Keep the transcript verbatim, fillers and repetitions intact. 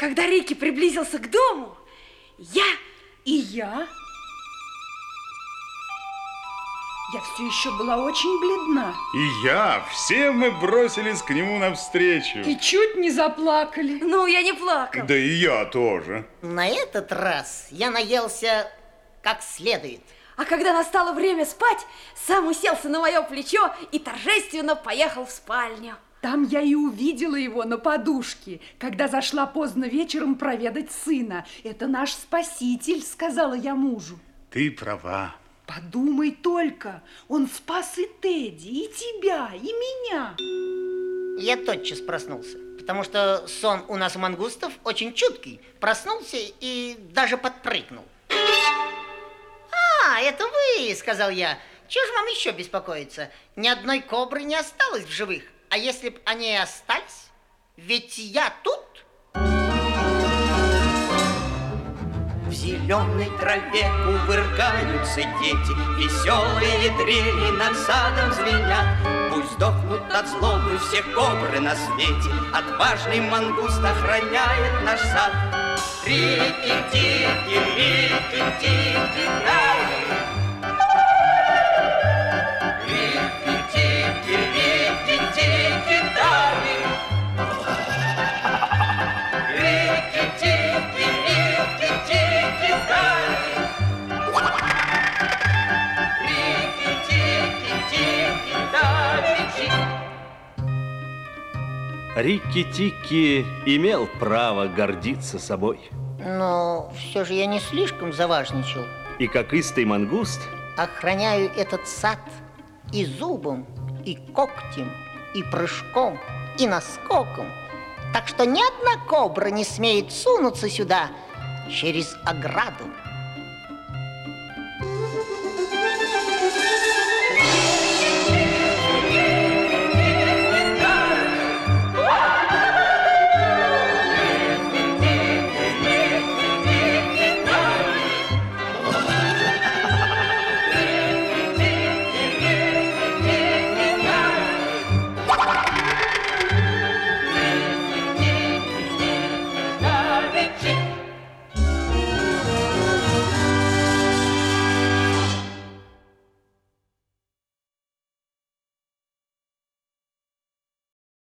когда Рикки приблизился к дому, я... И я... Я все еще была очень бледна. И я. Все мы бросились к нему навстречу. И чуть не заплакали. Ну, я не плакала. Да и я тоже. На этот раз я наелся как следует. А когда настало время спать, сам уселся на мое плечо и торжественно поехал в спальню. Там я и увидела его на подушке, когда зашла поздно вечером проведать сына. Это наш спаситель, сказала я мужу. Ты права. Подумай только, он спас и Тедди, и тебя, и меня. Я тотчас проснулся, потому что сон у нас у мангустов очень чуткий. Проснулся и даже подпрыгнул. А, это вы, сказал я. Чего же вам еще беспокоиться? Ни одной кобры не осталось в живых. А если б они и остались, ведь я тут. В зеленой траве кувыркаются дети, веселые трели над садом звенят. Пусть сдохнут от злобы все кобры на свете, отважный мангуст охраняет наш сад. Рики-тики, рики-тики, дай. Рики-тики, рики-тики, дай. Рики-тики, рики-тики, дай. Рики-тики-тики, дай. Рикки-Тикки имел право гордиться собой. Но все же я не слишком заважничал. И как истый мангуст Охраняю этот сад и зубом, и когтем, и прыжком, и наскоком. Так что ни одна кобра не смеет сунуться сюда через ограду.